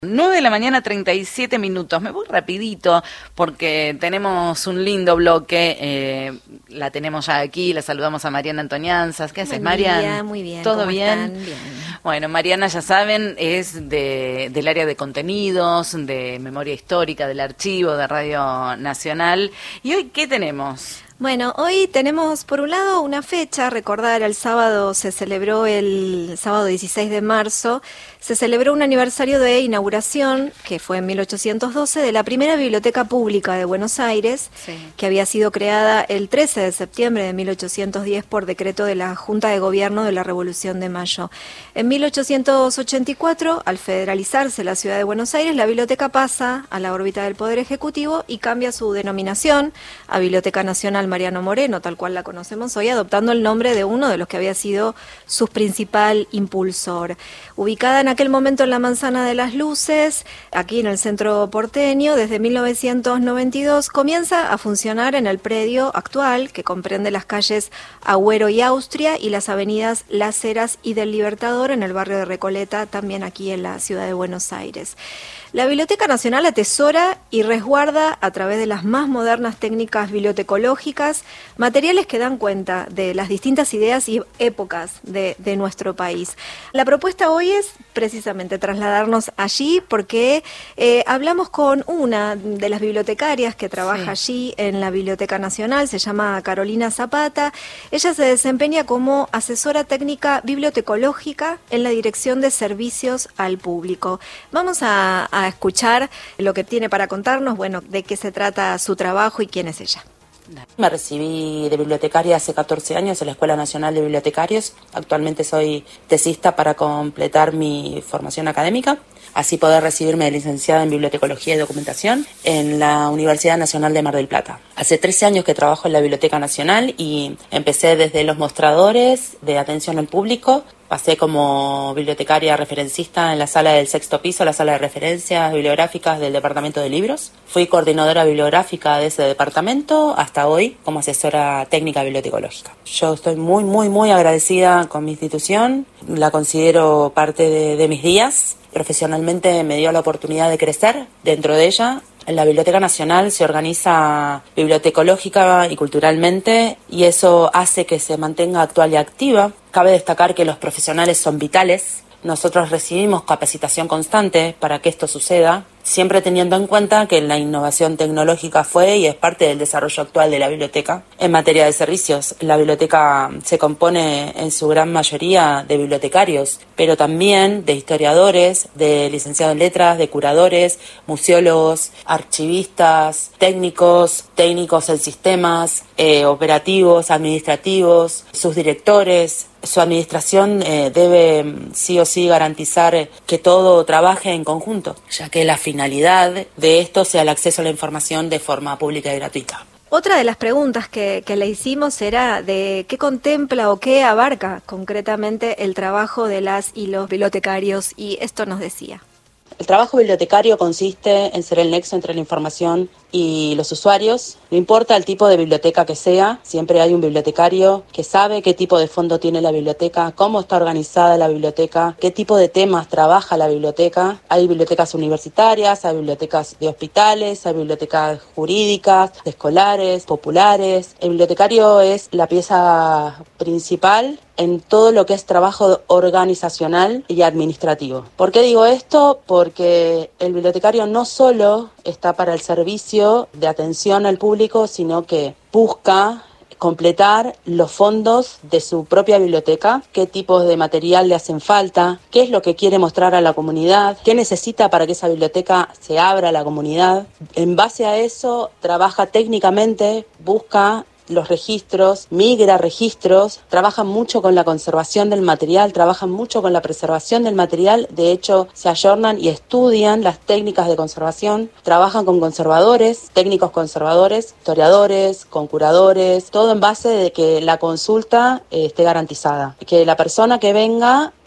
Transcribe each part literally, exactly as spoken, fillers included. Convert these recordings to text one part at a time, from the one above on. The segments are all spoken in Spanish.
nueve de la mañana, treinta y siete minutos. Me voy rapidito porque tenemos un lindo bloque. Eh, la tenemos ya aquí. La saludamos a Mariana Antonianzas. ¿Qué haces, Mariana? Muy bien. ¿Todo ¿Cómo bien? están? Bien. Bueno, Mariana, ya saben, es de, del área de contenidos, de memoria histórica, del archivo de Radio Nacional. ¿Y hoy qué tenemos? Bueno, hoy tenemos por un lado una fecha, recordar, el sábado se celebró, el sábado dieciséis de marzo, se celebró un aniversario de inauguración, que fue en mil ochocientos doce, de la primera biblioteca pública de Buenos Aires, sí. que había sido creada el trece de septiembre de mil ochocientos diez por decreto de la Junta de Gobierno de la Revolución de Mayo. En mil ochocientos ochenta y cuatro, al federalizarse la ciudad de Buenos Aires, la biblioteca pasa a la órbita del Poder Ejecutivo y cambia su denominación a Biblioteca Nacional Mariano Moreno, tal cual la conocemos hoy, adoptando el nombre de uno de los que había sido su principal impulsor. Ubicada en aquel momento en la Manzana de las Luces, aquí en el centro porteño, desde mil novecientos noventa y dos, comienza a funcionar en el predio actual, que comprende las calles Agüero y Austria y las avenidas Las Heras y del Libertador en el barrio de Recoleta, también aquí en la ciudad de Buenos Aires. La Biblioteca Nacional atesora y resguarda, a través de las más modernas técnicas bibliotecológicas, materiales que dan cuenta de las distintas ideas y épocas de, de nuestro país. La propuesta hoy es precisamente trasladarnos allí porque eh, hablamos con una de las bibliotecarias que trabaja sí. allí en la Biblioteca Nacional, se llama Carolina Zapata. Ella se desempeña como asesora técnica bibliotecológica en la Dirección de Servicios al Público. Vamos a, a a escuchar lo que tiene para contarnos, bueno, de qué se trata su trabajo y quién es ella. Me recibí de bibliotecaria hace catorce años en la Escuela Nacional de Bibliotecarios. Actualmente soy tesista para completar mi formación académica, así poder recibirme de licenciada en Bibliotecología y Documentación en la Universidad Nacional de Mar del Plata. Hace trece años que trabajo en la Biblioteca Nacional y empecé desde los mostradores de atención al público. Pasé como bibliotecaria referencista en la sala del sexto piso, la sala de referencias bibliográficas del Departamento de Libros. Fui coordinadora bibliográfica de ese departamento hasta hoy como asesora técnica bibliotecológica. Yo estoy muy, muy, muy agradecida con mi institución. La considero parte de, de mis días. Profesionalmente me dio la oportunidad de crecer dentro de ella. En la Biblioteca Nacional se organiza bibliotecológica y culturalmente y eso hace que se mantenga actual y activa. Cabe destacar que los profesionales son vitales. Nosotros recibimos capacitación constante para que esto suceda, siempre teniendo en cuenta que la innovación tecnológica fue y es parte del desarrollo actual de la biblioteca. En materia de servicios, la biblioteca se compone en su gran mayoría de bibliotecarios, pero también de historiadores, de licenciados en letras, de curadores, museólogos, archivistas, técnicos, técnicos en sistemas, eh, operativos, administrativos, sus directores. Su administración eh, debe sí o sí garantizar que todo trabaje en conjunto, ya que la finalidad de esto sea el acceso a la información de forma pública y gratuita. Otra de las preguntas que, que le hicimos era de qué contempla o qué abarca concretamente el trabajo de las y los bibliotecarios, y esto nos decía. El trabajo bibliotecario consiste en ser el nexo entre la información y los usuarios. No importa el tipo de biblioteca que sea, siempre hay un bibliotecario que sabe qué tipo de fondo tiene la biblioteca, cómo está organizada la biblioteca, qué tipo de temas trabaja la biblioteca. Hay bibliotecas universitarias, hay bibliotecas de hospitales, hay bibliotecas jurídicas, de escolares, populares. El bibliotecario es la pieza principal en todo lo que es trabajo organizacional y administrativo. ¿Por qué digo esto? Porque el bibliotecario no solo está para el servicio de atención al público, sino que busca completar los fondos de su propia biblioteca, qué tipos de material le hacen falta, qué es lo que quiere mostrar a la comunidad, qué necesita para que esa biblioteca se abra a la comunidad. En base a eso, trabaja técnicamente, busca los registros, migra registros, trabajan mucho con la conservación del material, trabajan mucho con la preservación del material, de hecho se ayornan y estudian las técnicas de conservación, trabajan con conservadores, técnicos conservadores, historiadores, con curadores, todo en base de que la consulta eh, esté garantizada, que la persona que venga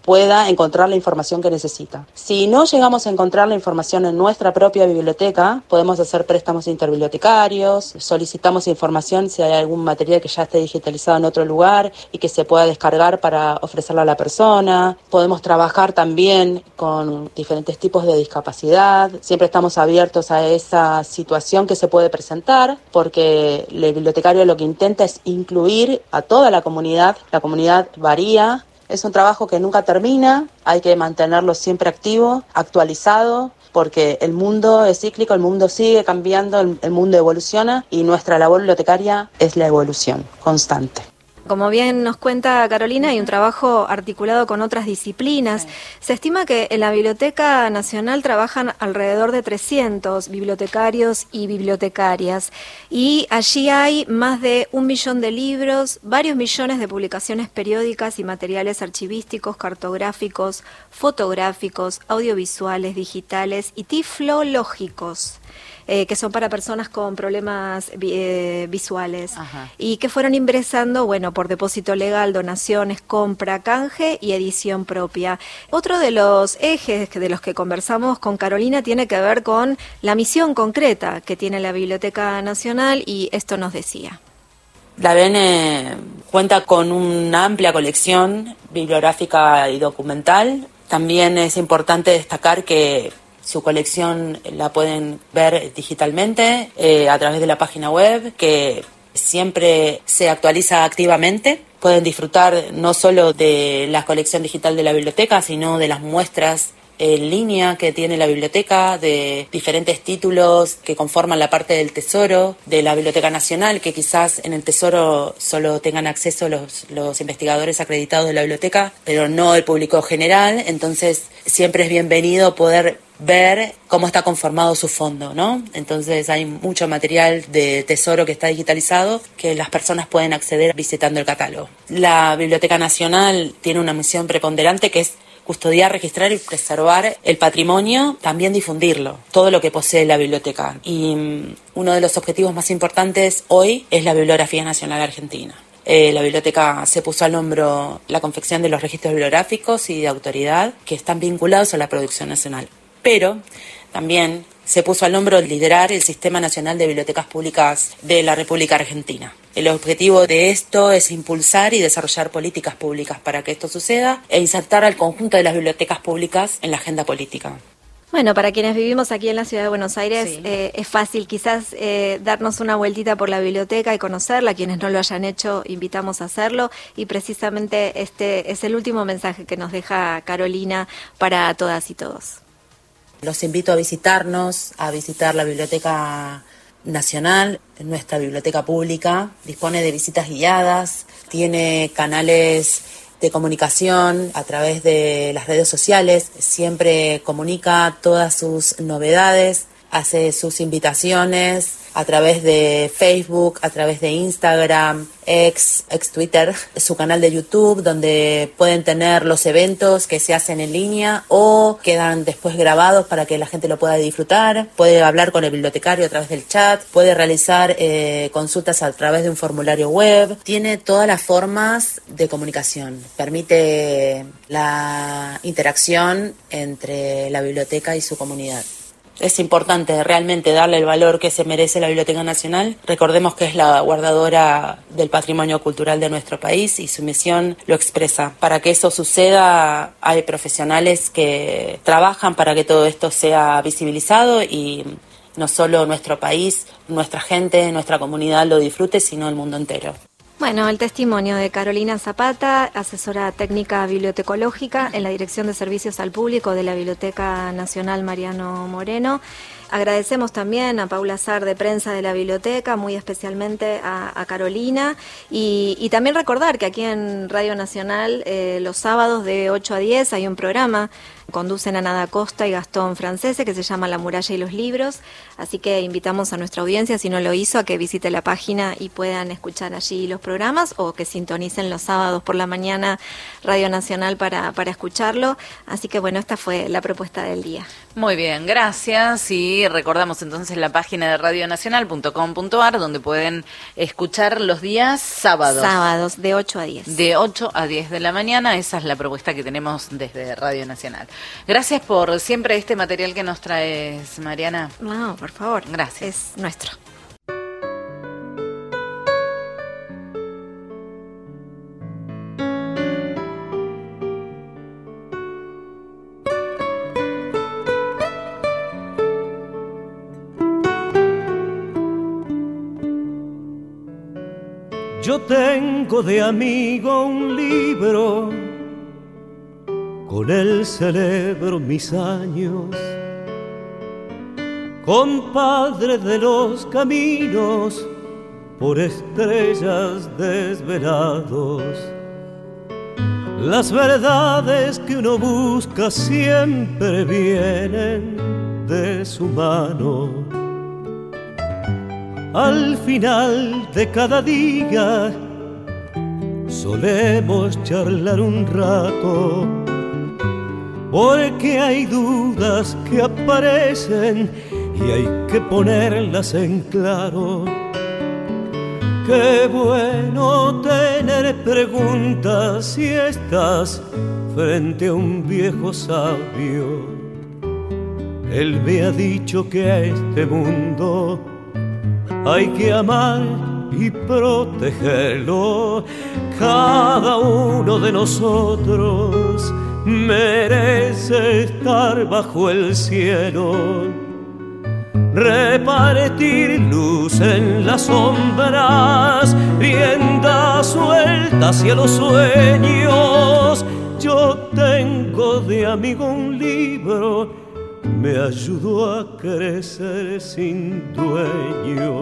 pueda encontrar la información que necesita. Si no llegamos a encontrar la información en nuestra propia biblioteca, podemos hacer préstamos interbibliotecarios, solicitamos información si hay algún material que ya esté digitalizado en otro lugar y que se pueda descargar para ofrecerlo a la persona. Podemos trabajar también con diferentes tipos de discapacidad. Siempre estamos abiertos a esa situación que se puede presentar, porque el bibliotecario lo que intenta es incluir a toda la comunidad. La comunidad varía. Es un trabajo que nunca termina, hay que mantenerlo siempre activo, actualizado, porque el mundo es cíclico, el mundo sigue cambiando, el, el mundo evoluciona y nuestra labor bibliotecaria es la evolución constante. Como bien nos cuenta Carolina, hay un trabajo articulado con otras disciplinas. Sí. Se estima que en la Biblioteca Nacional trabajan alrededor de trescientos bibliotecarios y bibliotecarias, y allí hay más de un millón de libros, varios millones de publicaciones periódicas y materiales archivísticos, cartográficos, fotográficos, audiovisuales, digitales y tiflológicos. Eh, que son para personas con problemas eh, visuales. Ajá. Y que fueron ingresando, bueno, por depósito legal, donaciones, compra, canje y edición propia. Otro de los ejes de los que conversamos con Carolina tiene que ver con la misión concreta que tiene la Biblioteca Nacional, y esto nos decía. La B N cuenta con una amplia colección bibliográfica y documental. También es importante destacar que su colección la pueden ver digitalmente eh, a través de la página web, que siempre se actualiza activamente. Pueden disfrutar no solo de la colección digital de la biblioteca, sino de las muestras en línea que tiene la biblioteca, de diferentes títulos que conforman la parte del Tesoro de la Biblioteca Nacional, que quizás en el Tesoro solo tengan acceso los, los investigadores acreditados de la biblioteca, pero no el público general. Entonces siempre es bienvenido poder ver cómo está conformado su fondo, ¿no? Entonces hay mucho material de Tesoro que está digitalizado que las personas pueden acceder visitando el catálogo. La Biblioteca Nacional tiene una misión preponderante que es custodiar, registrar y preservar el patrimonio, también difundirlo, todo lo que posee la biblioteca. Y um, uno de los objetivos más importantes hoy es la Bibliografía Nacional Argentina. Eh, la biblioteca se puso al hombro la confección de los registros bibliográficos y de autoridad que están vinculados a la producción nacional. Pero también se puso al hombro liderar el Sistema Nacional de Bibliotecas Públicas de la República Argentina. El objetivo de esto es impulsar y desarrollar políticas públicas para que esto suceda e insertar al conjunto de las bibliotecas públicas en la agenda política. Bueno, para quienes vivimos aquí en la ciudad de Buenos Aires, sí. eh, es fácil quizás eh, darnos una vueltita por la biblioteca y conocerla. Quienes no lo hayan hecho, invitamos a hacerlo. Y precisamente este es el último mensaje que nos deja Carolina para todas y todos. Los invito a visitarnos, a visitar la Biblioteca Nacional, nuestra biblioteca pública. Dispone de visitas guiadas, tiene canales de comunicación a través de las redes sociales, siempre comunica todas sus novedades, hace sus invitaciones a través de Facebook, a través de Instagram, ex, ex Twitter, su canal de YouTube, donde pueden tener los eventos que se hacen en línea o quedan después grabados para que la gente lo pueda disfrutar. Puede hablar con el bibliotecario a través del chat, puede realizar eh, consultas a través de un formulario web. Tiene todas las formas de comunicación. Permite la interacción entre la biblioteca y su comunidad. Es importante realmente darle el valor que se merece la Biblioteca Nacional. Recordemos que es la guardadora del patrimonio cultural de nuestro país y su misión lo expresa. Para que eso suceda, hay profesionales que trabajan para que todo esto sea visibilizado y no solo nuestro país, nuestra gente, nuestra comunidad lo disfrute, sino el mundo entero. Bueno, el testimonio de Carolina Zapata, asesora técnica bibliotecológica en la Dirección de Servicios al Público de la Biblioteca Nacional Mariano Moreno. Agradecemos también a Paula Sar de Prensa de la Biblioteca, muy especialmente a, a Carolina, y, y también recordar que aquí en Radio Nacional eh, los sábados de ocho a diez hay un programa Conducen Ana da Costa y Gastón Francese, que se llama La muralla y los libros. Así que invitamos a nuestra audiencia, si no lo hizo, a que visite la página y puedan escuchar allí los programas o que sintonicen los sábados por la mañana Radio Nacional para, para escucharlo. Así que bueno, esta fue la propuesta del día. Muy bien, gracias. Y recordamos entonces la página de radio nacional punto com punto a r, donde pueden escuchar los días sábados. Sábados, de ocho a diez. De ocho a diez de la mañana. Esa es la propuesta que tenemos desde Radio Nacional. Gracias por siempre este material que nos traes, Mariana. No, por favor. Gracias. Es nuestro. Yo tengo de amigo un libro, con él celebro mis años, compadre de los caminos, por estrellas desvelados. Las verdades que uno busca siempre vienen de su mano. Al final de cada día solemos charlar un rato, porque hay dudas que aparecen y hay que ponerlas en claro. Qué bueno tener preguntas si estás frente a un viejo sabio. Él me ha dicho que a este mundo hay que amar y protegerlo. Cada uno de nosotros merece estar bajo el cielo, repartir luz en las sombras, rienda suelta hacia los sueños. Yo tengo de amigo un libro, me ayudó a crecer sin dueño.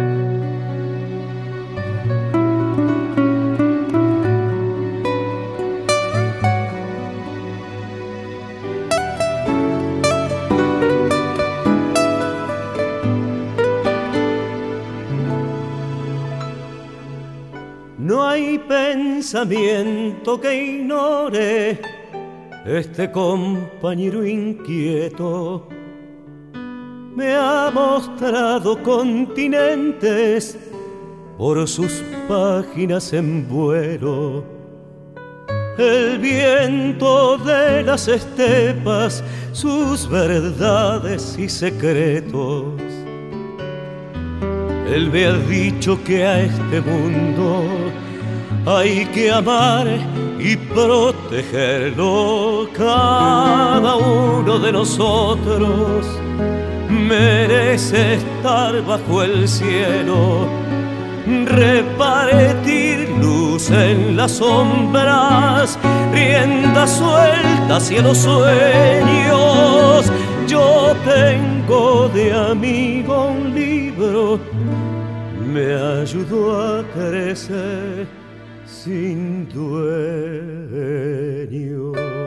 No hay pensamiento que ignore este compañero inquieto. Me ha mostrado continentes por sus páginas en vuelo. El viento de las estepas, sus verdades y secretos. Él me ha dicho que a este mundo hay que amar y protegerlo. Cada uno de nosotros merece estar bajo el cielo, repartir luz en las sombras, rienda suelta hacia los sueños. Yo tengo de amigo un libro, me ayudó a crecer sin dueño.